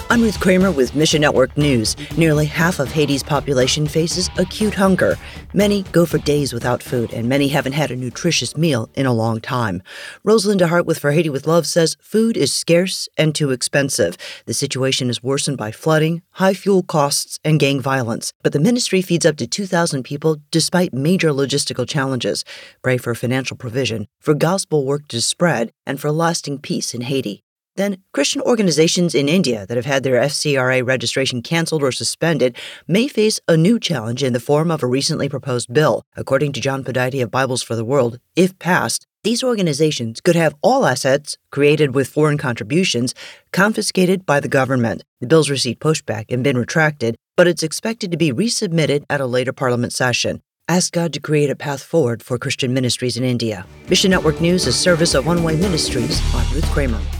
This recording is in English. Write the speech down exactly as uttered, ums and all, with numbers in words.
I'm Ruth Kramer with Mission Network News. Nearly half of Haiti's population faces acute hunger. Many go for days without food, and many haven't had a nutritious meal in a long time. Rosalinda Hart with For Haiti with Love says food is scarce and too expensive. The situation is worsened by flooding, high fuel costs, and gang violence. But the ministry feeds up to two thousand people despite major logistical challenges. Pray for financial provision, for gospel work to spread, and for lasting peace in Haiti. Then, Christian organizations in India that have had their F C R A registration canceled or suspended may face a new challenge in the form of a recently proposed bill. According to John Podite of Bibles for the World, if passed, these organizations could have all assets created with foreign contributions confiscated by the government. The bill's received pushback and been retracted, but it's expected to be resubmitted at a later parliament session. Ask God to create a path forward for Christian ministries in India. Mission Network News is service of One Way Ministries. I'm Ruth Kramer.